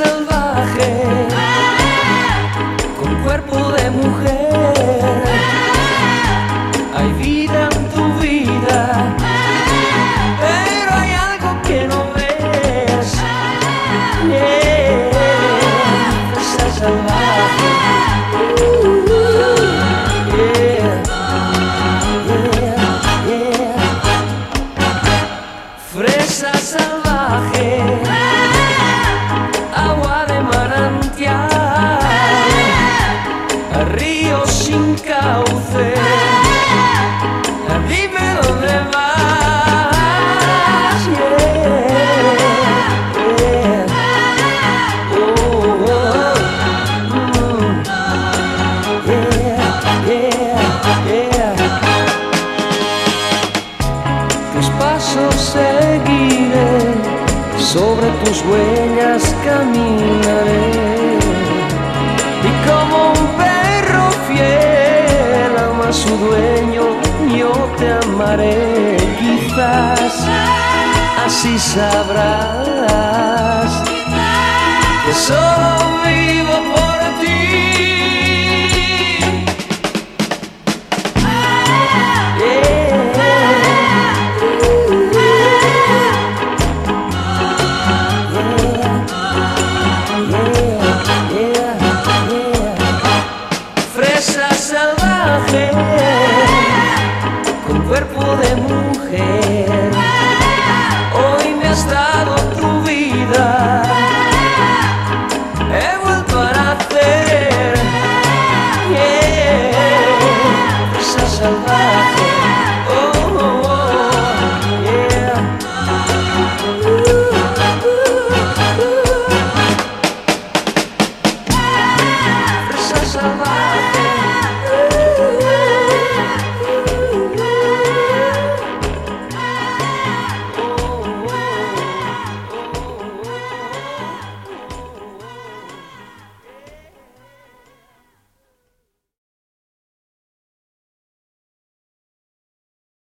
salvaje, con cuerpo de mujer. Hay vida en tu vida, pero hay algo que no ves. Fresa salvaje. Fresa salvaje, agua de manantial, río sin cauce. Dime dónde vas. Tus pasos seguiré, sobre tus huellas caminaré, y como un perro fiel ama a su dueño, yo te amaré. Quizás así sabrás